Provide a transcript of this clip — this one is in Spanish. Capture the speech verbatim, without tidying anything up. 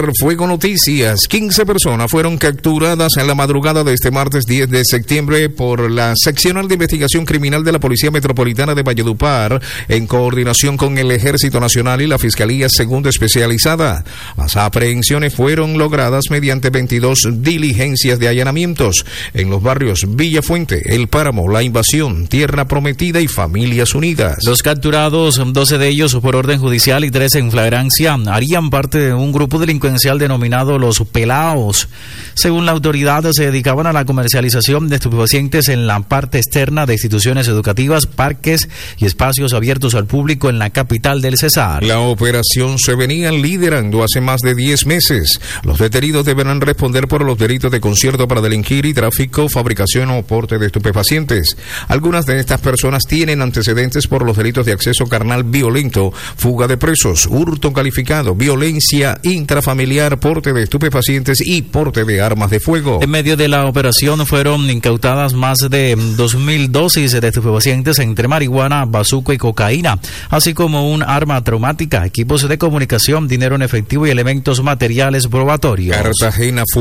Fuego Noticias. quince personas fueron capturadas en la madrugada de este martes diez de septiembre por la Seccional de Investigación Criminal de la Policía Metropolitana de Valledupar en coordinación con el Ejército Nacional y la Fiscalía Segunda Especializada. Las aprehensiones fueron logradas mediante veintidós diligencias de allanamientos en los barrios Villafuente, El Páramo, La Invasión, Tierra Prometida y Familias Unidas. Los capturados, doce de ellos por orden judicial y tres en flagrancia, harían parte de un grupo delincuencial denominado Los Pelaos. Según la autoridad, se dedicaban a la comercialización de estupefacientes en la parte externa de instituciones educativas, parques y espacios abiertos al público en la capital del Cesar. La operación se venía liderando hace más de diez meses. Los detenidos deberán responder por los delitos de concierto para delinquir y tráfico, fabricación o porte de estupefacientes. Algunas de estas personas tienen antecedentes por los delitos de acceso carnal violento, fuga de presos, hurto calificado, violencia intrafamiliar, porte de estupefacientes y porte de armas de fuego. En medio de la operación fueron incautadas más de dos mil dosis de estupefacientes entre marihuana, bazuco y cocaína, así como un arma traumática, equipos de comunicación, dinero en efectivo y elementos materiales probatorios. Cartagena fue